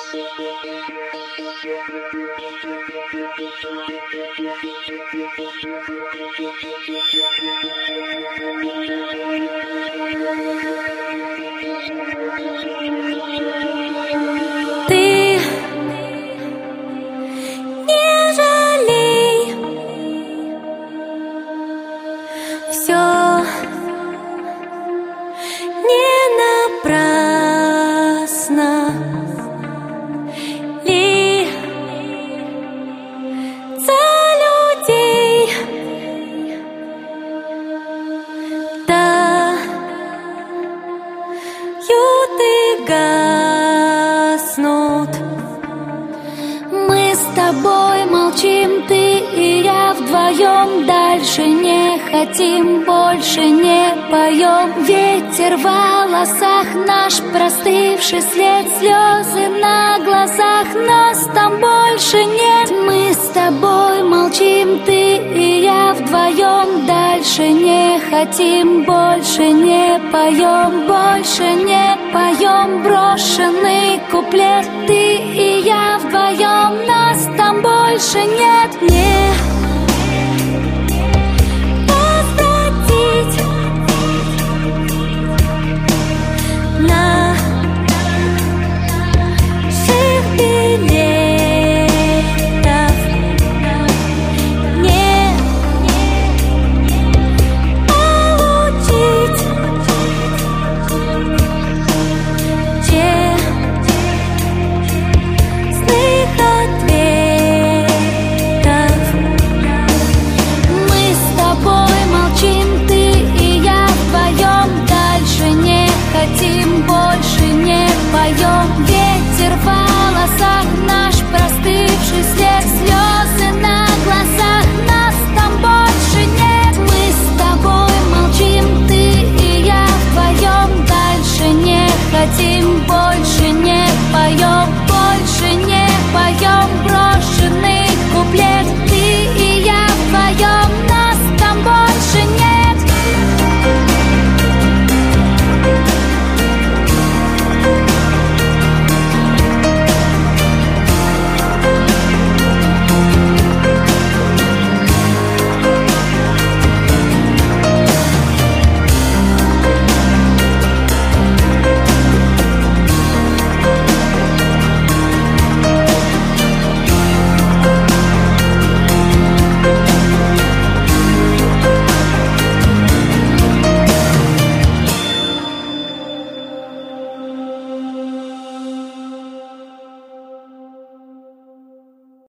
Дальше не хотим, больше не поем. Ветер в волосах, наш простывший след, слезы на глазах, нас там больше нет. Мы с тобой молчим, ты и я вдвоем. Дальше не хотим, больше не поем, больше не поем. Брошенный куплет, ты и я вдвоем, нас там больше нет. Не ветер в волосах, наш простывший след, слезы на глазах, нас там больше нет. Мы с тобой молчим, ты и я вдвоем. Дальше не хотим, больше не поем, больше не поем. Брошенный куплет.